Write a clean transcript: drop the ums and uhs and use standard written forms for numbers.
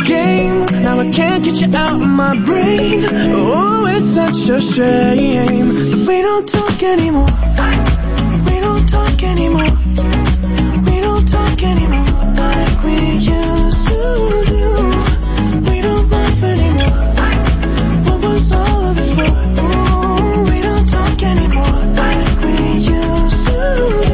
game. Now I can't get you out of my brain. Oh, it's such a shame that we don't talk anymore.